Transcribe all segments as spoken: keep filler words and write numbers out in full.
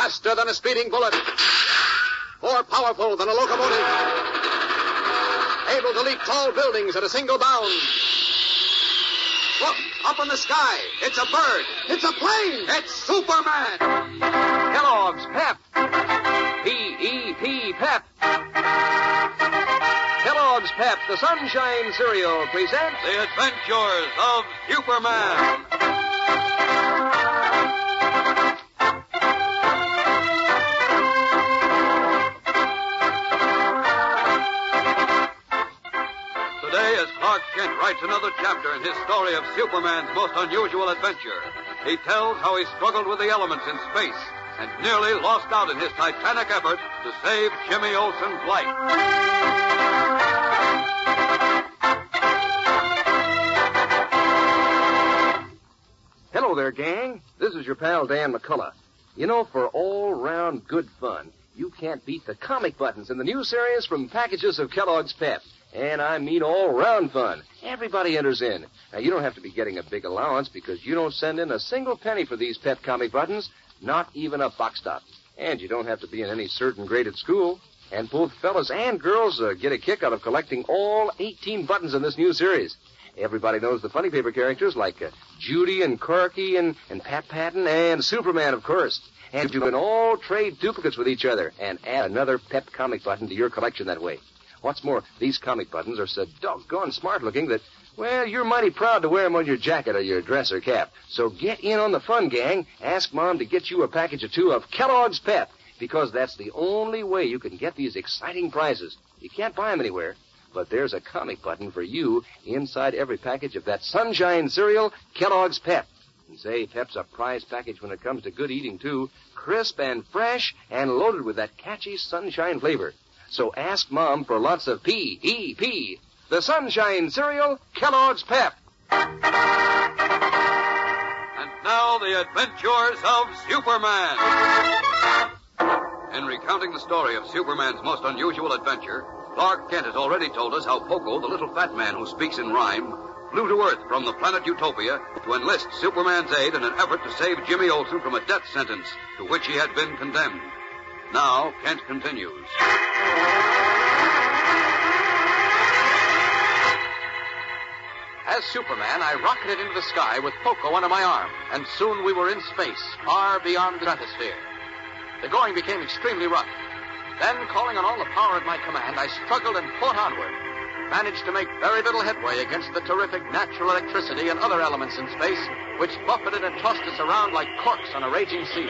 Faster than a speeding bullet. More powerful than a locomotive. Able to leap tall buildings at a single bound. Look, up in the sky. It's a bird. It's a plane. It's Superman. Kellogg's Pep. P E P, Pep. Kellogg's Pep, the Sunshine Cereal, presents The Adventures of Superman. Today, as Clark Kent writes another chapter in his story of Superman's most unusual adventure, he tells how he struggled with the elements in space and nearly lost out in his titanic effort to save Jimmy Olsen's life. Hello there, gang. This is your pal Dan McCullough. You know, for all-round good fun, you can't beat the comic buttons in the new series from packages of Kellogg's Pep. And I mean all-round fun. Everybody enters in. Now, you don't have to be getting a big allowance because you don't send in a single penny for these Pep comic buttons, not even a box top. And you don't have to be in any certain grade at school. And both fellas and girls uh, get a kick out of collecting all eighteen buttons in this new series. Everybody knows the funny paper characters like uh, Judy and Corky and, and Pat Patton and Superman, of course. And you can all trade duplicates with each other and add another Pep comic button to your collection that way. What's more, these comic buttons are so doggone smart-looking that, well, you're mighty proud to wear them on your jacket or your dress or cap. So get in on the fun, gang. Ask Mom to get you a package or two of Kellogg's Pep, because that's the only way you can get these exciting prizes. You can't buy them anywhere, but there's a comic button for you inside every package of that Sunshine Cereal, Kellogg's Pep. And say, Pep's a prize package when it comes to good eating, too. Crisp and fresh and loaded with that catchy sunshine flavor. So ask Mom for lots of P E P, the Sunshine Cereal, Kellogg's Pep. And now, the adventures of Superman. In recounting the story of Superman's most unusual adventure, Clark Kent has already told us how Poco, the little fat man who speaks in rhyme, flew to Earth from the planet Utopia to enlist Superman's aid in an effort to save Jimmy Olsen from a death sentence to which he had been condemned. Now, Kent continues. As Superman, I rocketed into the sky with Poco under my arm, and soon we were in space, far beyond the stratosphere. The going became extremely rough. Then, calling on all the power at my command, I struggled and fought onward, managed to make very little headway against the terrific natural electricity and other elements in space, which buffeted and tossed us around like corks on a raging sea.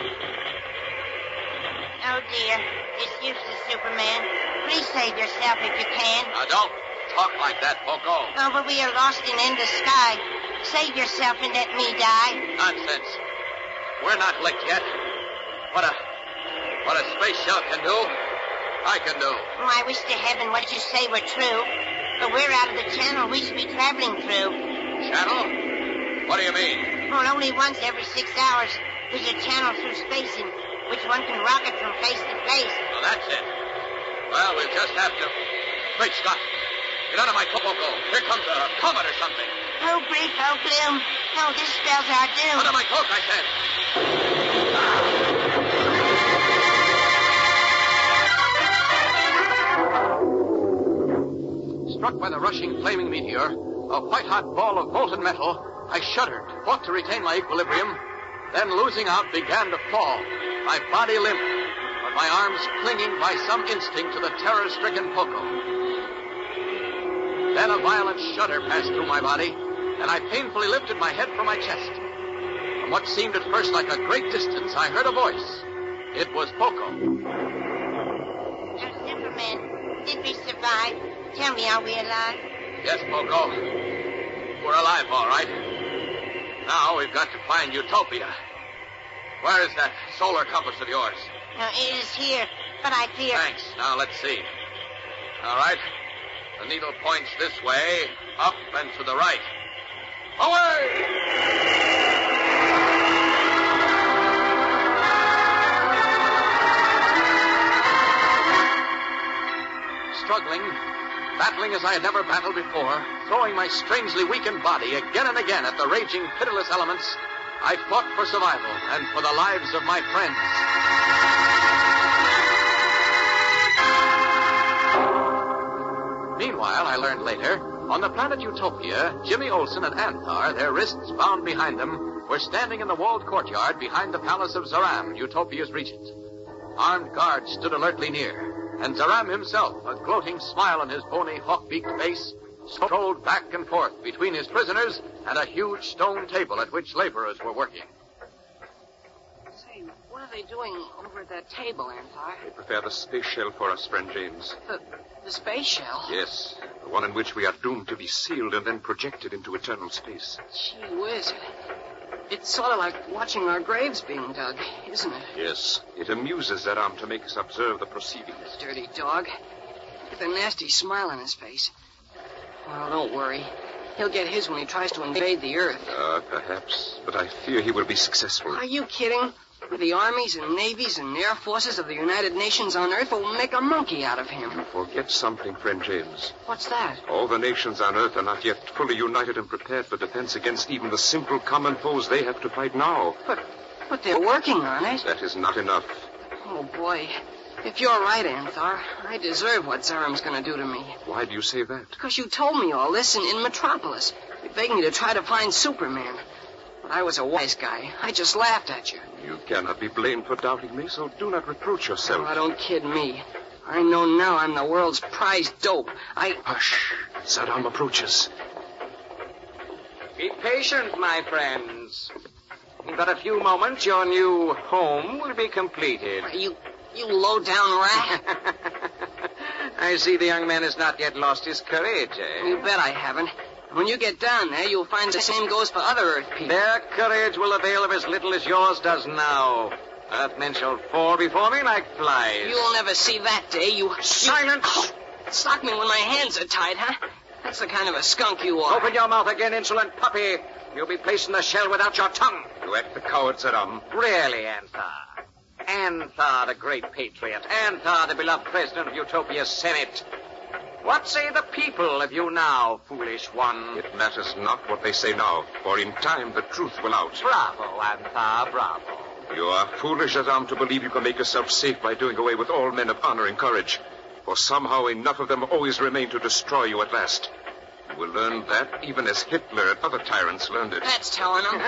Oh, dear. It's useless, Superman. Please save yourself if you can. Now, don't talk like that, Poco. Oh, but we are lost in endless sky. Save yourself and let me die. Nonsense. We're not licked yet. What a... what a space shell can do, I can do. Oh, I wish to heaven what you say were true. But we're out of the channel we should be traveling through. Channel? What do you mean? Well, only once every six hours there's a channel through space in which one can rocket from place to place. Well, that's it. Well, we'll just have to... Great Scott. Get out of my Poco. Here comes a comet or something. Oh, grief, oh, gloom. Oh, this spells our doom. Out of my cloak, I said. Struck by the rushing, flaming meteor, a white-hot ball of molten metal, I shuddered, fought to retain my equilibrium, then, losing out, began to fall, my body limp, but my arms clinging by some instinct to the terror-stricken Poco. Then a violent shudder passed through my body, and I painfully lifted my head from my chest. From what seemed at first like a great distance, I heard a voice. It was Poco. Now, Superman, did we survive? Tell me, are we alive? Yes, Poco. We're alive, all right. Now we've got to find Utopia. Where is that solar compass of yours? Now, it is here, but I fear... Thanks. Now, let's see. All right. The needle points this way, up and to the right. Away! Struggling, battling as I had never battled before, throwing my strangely weakened body again and again at the raging, pitiless elements, I fought for survival and for the lives of my friends. later, on the planet Utopia, Jimmy Olsen and Anthar, their wrists bound behind them, were standing in the walled courtyard behind the palace of Zaram, Utopia's regent. Armed guards stood alertly near, and Zaram himself, a gloating smile on his bony, hawk-beaked face, strolled back and forth between his prisoners and a huge stone table at which laborers were working. Say, what are they doing over at that table, Anthar? They prepare the space shell for us, friend James. The, the space shell? Yes, the one in which we are doomed to be sealed and then projected into eternal space. Gee whiz. It's sort of like watching our graves being dug, isn't it? Yes, it amuses Zaram to make us observe the proceedings. Dirty dog. With a nasty smile on his face. Well, don't worry. He'll get his when he tries to invade the Earth. Uh, perhaps, but I fear he will be successful. Are you kidding? With the armies and navies and air forces of the United Nations on Earth will make a monkey out of him. You forget something, friend James. What's that? All the nations on Earth are not yet fully united and prepared for defense against even the simple common foes they have to fight now. But, but they're working on it. That is not enough. Oh, boy. If you're right, Anthar, I deserve what Zaram's going to do to me. Why do you say that? Because you told me all this in, in Metropolis. You begged me to try to find Superman. But I was a wise guy. I just laughed at you. You cannot be blamed for doubting me, so do not reproach yourself. Oh, don't kid me. I know now I'm the world's prized dope. I... Hush. Zaram approaches. Be patient, my friends. In but a few moments, your new home will be completed. You... you low-down rat. I see the young man has not yet lost his courage, eh? You bet I haven't. When you get down there, you'll find the same goes for other Earth people. Their courage will avail of as little as yours does now. Earthmen shall fall before me like flies. You'll never see that day, you... Silence! Oh, sock me when my hands are tied, huh? That's the kind of a skunk you are. Open your mouth again, insolent puppy. You'll be placed in the shell without your tongue. You act the coward, Zaram. Really, Anthar? Anthar, the great patriot. Anthar, the beloved president of Utopia's Senate. What say the people of you now, foolish one? It matters not what they say now, for in time the truth will out. Bravo, Anthar, bravo. You are foolish, Zaram, to believe you can make yourself safe by doing away with all men of honor and courage. For somehow enough of them always remain to destroy you at last. You will learn that even as Hitler and other tyrants learned it. That's telling them.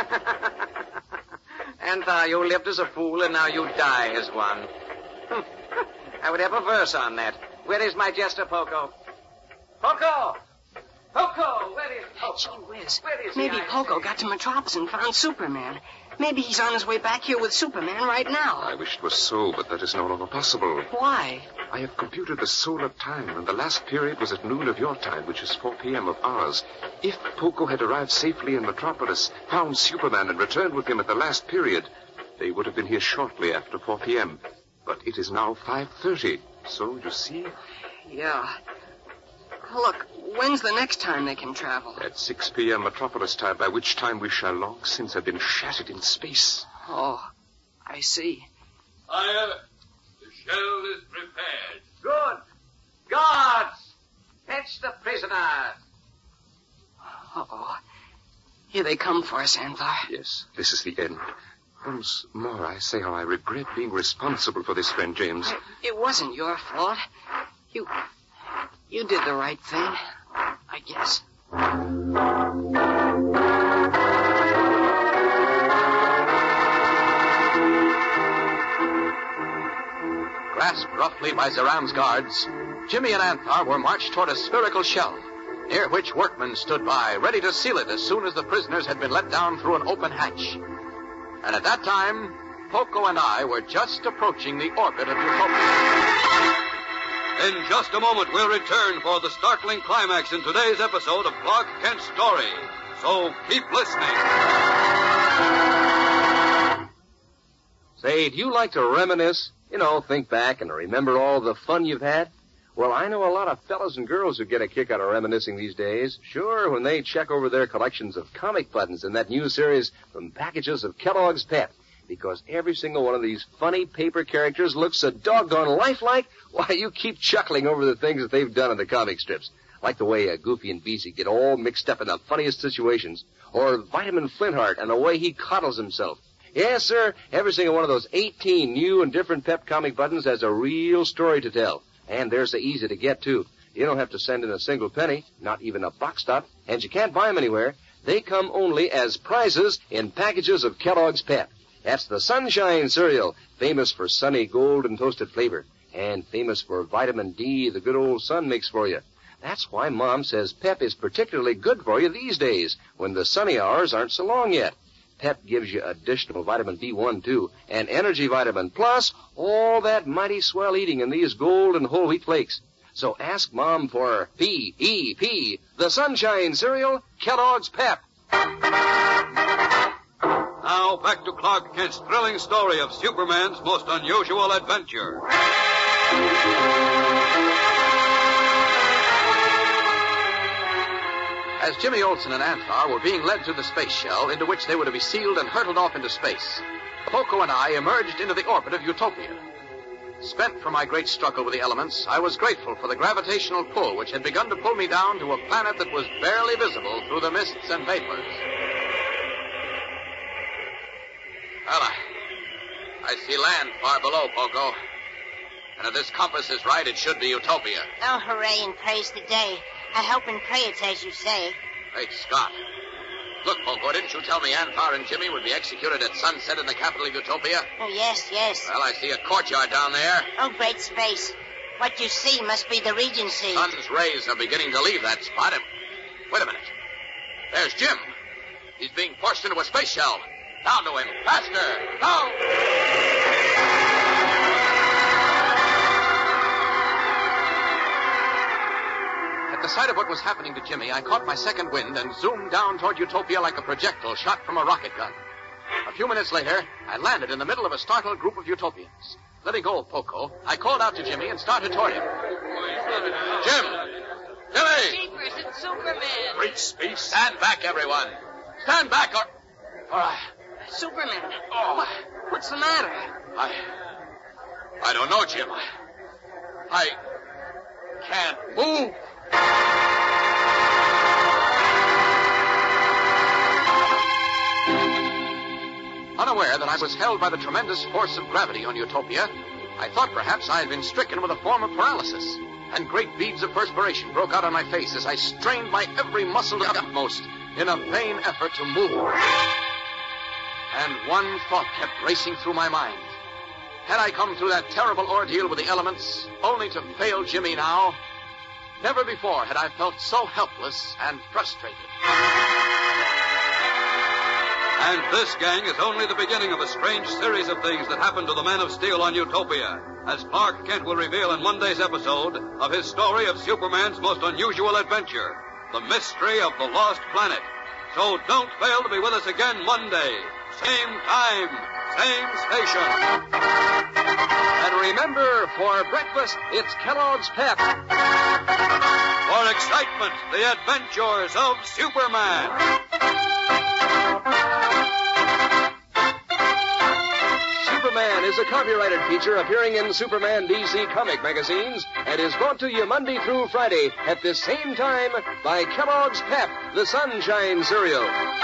Anthar, you lived as a fool, and now you die as one. I would have a verse on that. Where is my jester, Poco? Poco! Poco! Where is Poco? Gee whiz. Where is Maybe he? Poco got to Metropolis and found Superman. Maybe he's on his way back here with Superman right now. I wish it was so, but that is no longer possible. Why? I have computed the solar time, and the last period was at noon of your time, which is four p.m. of ours. If Poco had arrived safely in Metropolis, found Superman, and returned with him at the last period, they would have been here shortly after four p.m. But it is now five thirty, so you see... Yeah. Look, when's the next time they can travel? At six p.m. Metropolis time, by which time we shall long since have been shattered in space. Oh, I see. Sire, the shell is prepared. Good. Guards! Fetch the prisoner. Uh-oh. Here they come for us, Anthar. Yes, this is the end. Once more, I say how I regret being responsible for this, friend James. It wasn't your fault. You... You did the right thing, I guess. Grasped roughly by Zaram's guards, Jimmy and Anthar were marched toward a spherical shelf, near which workmen stood by, ready to seal it as soon as the prisoners had been let down through an open hatch. And at that time, Poco and I were just approaching the orbit of Utopia. In just a moment, we'll return for the startling climax in today's episode of Clark Kent's story. So keep listening. Say, do you like to reminisce? You know, think back and remember all the fun you've had? Well, I know a lot of fellas and girls who get a kick out of reminiscing these days. Sure, when they check over their collections of comic buttons in that new series from Packages of Kellogg's Pep. Because every single one of these funny paper characters looks so doggone lifelike, why, you keep chuckling over the things that they've done in the comic strips. Like the way uh, Goofy and Beezy get all mixed up in the funniest situations. Or Vitamin Flintheart and the way he coddles himself. Yes, sir, every single one of those eighteen new and different Pep comic buttons has a real story to tell. And they're so easy to get, too. You don't have to send in a single penny, not even a box top, and you can't buy them anywhere. They come only as prizes in packages of Kellogg's Pep. That's the Sunshine cereal, famous for sunny gold and toasted flavor, and famous for vitamin D the good old sun makes for you. That's why Mom says Pep is particularly good for you these days, when the sunny hours aren't so long yet. Pep gives you additional vitamin B one, too, and energy vitamin, plus all that mighty swell eating in these gold and whole wheat flakes. So ask Mom for P E P, the Sunshine cereal, Kellogg's Pep. Now back to Clark Kent's thrilling story of Superman's most unusual adventure. As Jimmy Olsen and Antar were being led to the space shell into which they were to be sealed and hurtled off into space, Poco and I emerged into the orbit of Utopia. Spent from my great struggle with the elements, I was grateful for the gravitational pull which had begun to pull me down to a planet that was barely visible through the mists and vapors. Well, I, I see land far below, Poco. And if this compass is right, it should be Utopia. Oh, hooray and praise the day. I hope and pray it's as you say. Great Scott. Look, Poco, didn't you tell me Antar and Jimmy would be executed at sunset in the capital of Utopia? Oh, yes, yes. Well, I see a courtyard down there. Oh, great space. What you see must be the Regency. Sun's rays are beginning to leave that spot. And... Wait a minute. There's Jim. He's being forced into a space shell. Down to him. Faster. Down. At the sight of what was happening to Jimmy, I caught my second wind and zoomed down toward Utopia like a projectile shot from a rocket gun. A few minutes later, I landed in the middle of a startled group of Utopians. Letting go of Poco, I called out to Jimmy and started toward him. Jim! Jimmy! Jeepers, it's Superman. Great space. Stand back, everyone. Stand back or... All right. Superman. Oh. What, what's the matter? I... I don't know, Jim. I... I can't move. Unaware that I was held by the tremendous force of gravity on Utopia, I thought perhaps I had been stricken with a form of paralysis, and great beads of perspiration broke out on my face as I strained my every muscle to the utmost in a vain effort to move. And one thought kept racing through my mind. Had I come through that terrible ordeal with the elements, only to fail Jimmy now? Never before had I felt so helpless and frustrated. And this, gang, is only the beginning of a strange series of things that happened to the Man of Steel on Utopia, as Clark Kent will reveal in Monday's episode of his story of Superman's most unusual adventure, The Mystery of the Lost Planet. So don't fail to be with us again Monday. Same time, same station. And remember, for breakfast, it's Kellogg's Pep. For excitement, the adventures of Superman. Superman is a copyrighted feature appearing in Superman D C comic magazines and is brought to you Monday through Friday at this same time by Kellogg's Pep, the Sunshine cereal.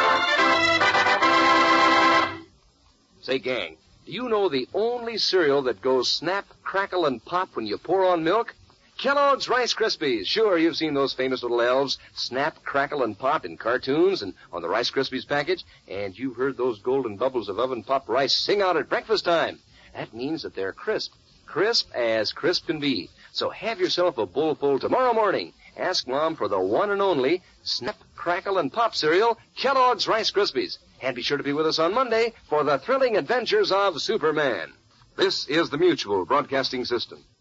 Say, gang, do you know the only cereal that goes snap, crackle, and pop when you pour on milk? Kellogg's Rice Krispies. Sure, you've seen those famous little elves snap, crackle, and pop in cartoons and on the Rice Krispies package, and you've heard those golden bubbles of oven-popped rice sing out at breakfast time. That means that they're crisp, crisp as crisp can be. So have yourself a bowl full tomorrow morning. Ask Mom for the one and only snap, crackle, and pop cereal, Kellogg's Rice Krispies. And be sure to be with us on Monday for the thrilling adventures of Superman. This is the Mutual Broadcasting System.